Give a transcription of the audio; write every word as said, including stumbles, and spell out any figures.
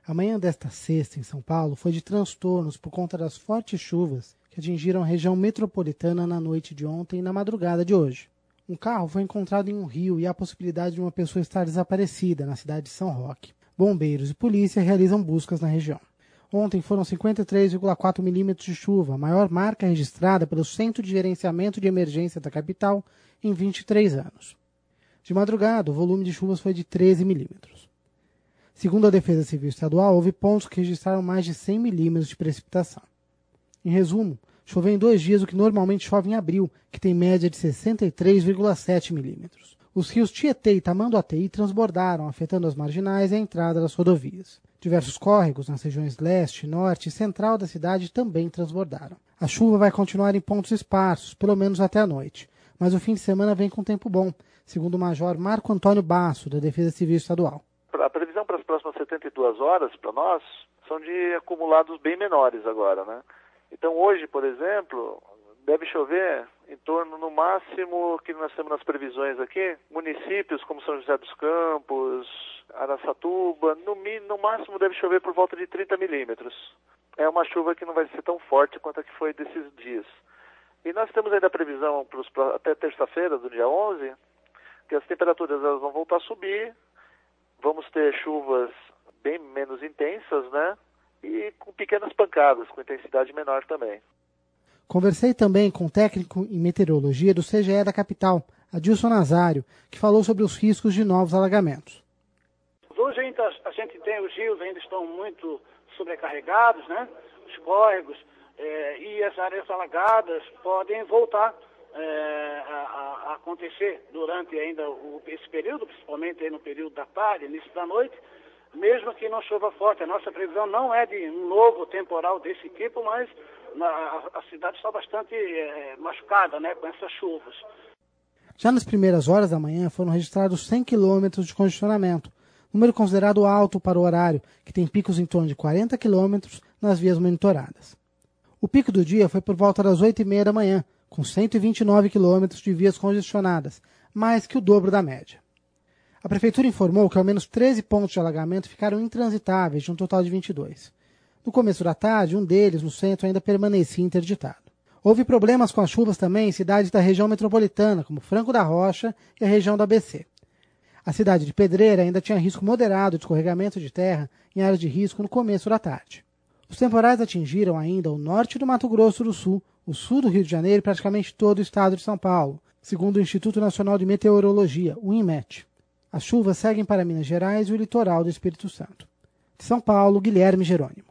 A manhã desta sexta, em São Paulo, foi de transtornos por conta das fortes chuvas que atingiram a região metropolitana na noite de ontem e na madrugada de hoje. Um carro foi encontrado em um rio e há a possibilidade de uma pessoa estar desaparecida na cidade de São Roque. Bombeiros e polícia realizam buscas na região. Ontem foram cinquenta e três vírgula quatro milímetros de chuva, a maior marca registrada pelo Centro de Gerenciamento de Emergência da capital em vinte e três anos. De madrugada, o volume de chuvas foi de treze milímetros. Segundo a Defesa Civil Estadual, houve pontos que registraram mais de cem milímetros de precipitação. Em resumo, choveu em dois dias o que normalmente chove em abril, que tem média de sessenta e três vírgula sete milímetros. Os rios Tietê e Tamanduateí transbordaram, afetando as marginais e a entrada das rodovias. Diversos córregos nas regiões leste, norte e central da cidade também transbordaram. A chuva vai continuar em pontos esparsos, pelo menos até a noite, mas o fim de semana vem com tempo bom, segundo o Major Marco Antônio Basso, da Defesa Civil Estadual. A previsão para as próximas setenta e duas horas, para nós, são de acumulados bem menores agora, né? Então hoje, por exemplo, deve chover em torno, no máximo, que nós temos nas previsões aqui, municípios como São José dos Campos, Araçatuba, no, no máximo deve chover por volta de trinta milímetros. É uma chuva que não vai ser tão forte quanto a que foi desses dias. E nós temos ainda a previsão pros, até terça-feira, do dia onze, que as temperaturas elas vão voltar a subir, vamos ter chuvas bem menos intensas, né? E com pequenas pancadas, com intensidade menor também. Conversei também com o técnico em meteorologia do C G E da capital, Adilson Nazário, que falou sobre os riscos de novos alagamentos. Hoje ainda a gente tem, os rios ainda estão muito sobrecarregados, né? Os córregos é, e as áreas alagadas podem voltar é, a, a acontecer durante ainda o, esse período, principalmente aí no período da tarde, início da noite, mesmo que não chova forte. A nossa previsão não é de um novo temporal desse tipo, mas na, a cidade está bastante é, machucada, né, com essas chuvas. Já nas primeiras horas da manhã foram registrados cem quilômetros de congestionamento, número considerado alto para o horário, que tem picos em torno de quarenta quilômetros nas vias monitoradas. O pico do dia foi por volta das oito e meia da manhã, com cento e vinte e nove quilômetros de vias congestionadas, mais que o dobro da média. A Prefeitura informou que ao menos treze pontos de alagamento ficaram intransitáveis, de um total de vinte e dois. No começo da tarde, um deles, no centro, ainda permanecia interditado. Houve problemas com as chuvas também em cidades da região metropolitana, como Franco da Rocha e a região do A B C. A cidade de Pedreira ainda tinha risco moderado de escorregamento de terra em áreas de risco no começo da tarde. Os temporais atingiram ainda o norte do Mato Grosso do Sul, o sul do Rio de Janeiro e praticamente todo o estado de São Paulo, segundo o Instituto Nacional de Meteorologia, o INMET. As chuvas seguem para Minas Gerais e o litoral do Espírito Santo. De São Paulo, Guilherme Jerônimo.